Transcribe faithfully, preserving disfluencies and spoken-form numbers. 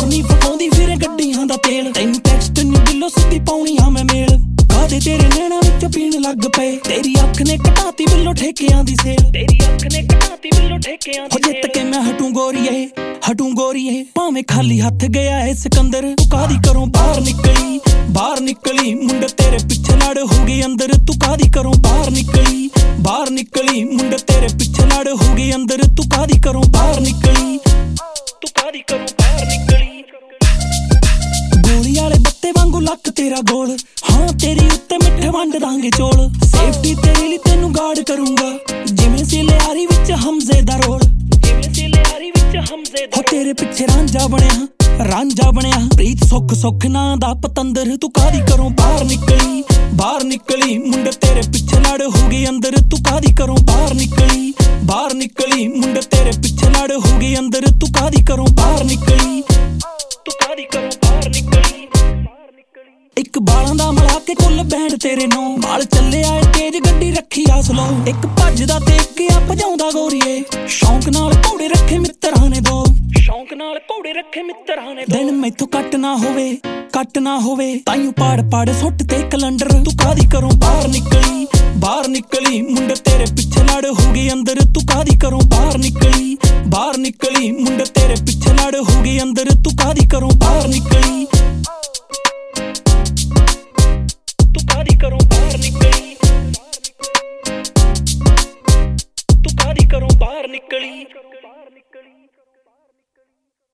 ਹੋਰ ਨੀ ਫਕਾਉਂਦੀ ਫਿਰੇ ਗੱਡੀਆਂ ਦਾ ਤੇਲ ਤੈਨੂੰ ਟੈਕਸਟ ਨੀ ਦਿਲੋਂ ਸਿੱਧੀ ਪਾਉਣੀ ਆ ਮੈਂ ਮੇਲ ਕਾਦੇ ਤੇਰੇ ਨੈਣਾ ਵਿੱਚ ਪੀਣ ਲੱਗ ਪਏ ਤੇਰੀ ਅੱਖ ਨੇ ਘਟਾਤੀ ਬਿੱਲੋ ਠੇਕਿਆਂ ਦੀ ਸੇਲ ਤੇਰੀ ਅੱਖ ਨੇ ਘਟਾਤੀ ਬਿੱਲੋ ਠੇਕਿਆਂ ਦੀ ਸੇਲ ਜਿੱਤ ਕੇ ਮੈਂ ਹਟੂ ਗੋਰੀਏ ਹਟੂ ਗੋਰੀਏ ਭਾਵੇਂ ਖਾਲੀ ਹੱਥ ਗਿਆ ਏ ਸਿਕੰਦਰ ਤੂੰ ਕਾਦੀ ਘਰੋਂ ਬਾਹਰ ਨਿਕਲੀ ਬਾਹਰ ਨਿਕਲੀ ਮੁੰਡੇ ਤੇਰੇ ਪਿੱਛੇ ਲੜ ਹੋ ਗਈ ਅੰਦਰ ਤੂੰ ਕਾਦੀ ਘਰੋਂ ਬਾਹਰ ਨਿਕਲੀ ਬਾਹਰ ਨਿਕਲੀ ਮੁੰਡੇ ਤੇਰੇ ਪਿੱਛੇ ਲੜ ਹੋ ਗਈ ਅੰਦਰ ਤੂੰ ਕਾਦੀ ਘਰੋਂ ਬਾਹਰ ਨਿਕਲੀ ਤੂੰ ਕਾਦੀ ਘਰੋਂ ਬਾਹਰ ਨਿਕਲੀ ਗੋਲੀ ਵਾਲੇ ਬੱਤੇ ਵਾਂਗੂ ਲੱਕ ਤੇਰਾ ਗੋਲ ਹਾਂ ਤੇਰੀ ਉੱਤੇ ਮਿੱਠੇ ਵੰਡ ਦਾਂਗੇ ਚੋਲ ਸੇਫਟੀ ਤੇਰੇ ਲਈ ਤੈਨੂੰ ਗਾਰਡ ਕਰੂੰਗਾ ਜਿਵੇਂ ਸੀ ਲਿਆਰੀ ਵਿੱਚ ਹਮਜ਼ੇ ਦਾ ਰੋਲ ਜਿਵੇਂ ਸੀ ਲਿਆਰੀ ਵਿੱਚ ਹਮਜ਼ੇ ਦਾ ਤੇਰੇ ਪਿੱਛੇ ਰਾਂਝਾ ਬਣਿਆ ਰਾਂਝਾ ਬਣਿਆ ਪ੍ਰੀਤ ਸੁੱਖ ਸੁੱਖ ਨਾਂ ਦਾ ਪਤੰਦਰ ਤੂੰ ਕਾਦੀ ਘਰੋਂ ਬਾਹਰ ਨਿਕਲੀ ਬਾਹਰ ਨਿਕਲੀ ਮੁੰਡੇ ਤੇਰੇ ਪਿੱਛੇ ਲੜ ਹੋ ਗਈ ਅੰਦਰ ਤੂੰ ਕਾਦੀ ਘਰੋਂ ਬਾਹਰ ਨਿਕਲੀ ਬਾਹਰ ਨਿਕਲੀ ਮੁੰਡੇ ਤੇਰੇ ਪਿੱਛੇ ਲੜ ਹੋ ਗਈ ਅੰਦਰ ਤੂੰ ਕਾਦੀ ਘਰੋਂ ਬਾਹਰ ਨਿਕਲੀ ਤੂੰ ਕਾਦੀ ਘਰੋਂ ਬਾਹਰ ਨਿਕਲੀ ਇੱਕ ਬਾਲਾਂ ਦਾ ਮਿਲਾ ਕੇ ਕੁੱਲ ਬੈਂਡ ਤੇਰੇ ਨੂੰ ਬਾਲ ਚੱਲਿਆ ਏ ਤੇਜ਼ ਗੱਡੀ ਰੱਖੀ ਆ ਸਲੋ ਇੱਕ ਭੱਜਦਾ ਤੇ ਇੱਕ ਆ ਭਜਾਉਂਦਾ ਗੋਰੀਏ ਸ਼ੌਂਕ ਨਾਲ ਘੋੜੇ ਰੱਖੇ ਮਿੱਤਰਾਂ ਨੇ ਦੋ ਸ਼ੌਂਕ ਨਾਲ ਘੋੜੇ ਰੱਖੇ ਮਿੱਤਰਾਂ ਨੇ ਦਿਨ ਮੈਥੋਂ ਕੱਟ ਨਾ ਹੋਵੇ ਕੱਟ ਨਾ ਹੋਵੇ ਤਾਈਂ ਪਾੜ ਪਾੜ ਸੁੱਟ ਤੇ ਕੈਲੰਡਰ ਤੂੰ ਕਾਦੀ ਘਰੋਂ ਬਾਹਰ ਨਿਕਲੀ ਬਾਹਰ ਨਿਕਲੀ ਮੁੰਡੇ ਤੇਰੇ ਪਿੱਛੇ ਲੜ ਹੋ ਗਈ ਅੰਦਰ ਤੂੰ ਕਾਦੀ ਘਰੋਂ ਬਾਹਰ ਨਿਕਲੀ ਬਾਹਰ ਨਿਕਲੀ ਮੁੰਡੇ ਤੇਰੇ ਪਿੱਛੇ ਲੜ ਹੋ ਗਈ ਅੰਦਰ ਤੂੰ ਕਾਦੀ ਘਰੋਂ ਬਾਹਰ ਨਿਕਲੀ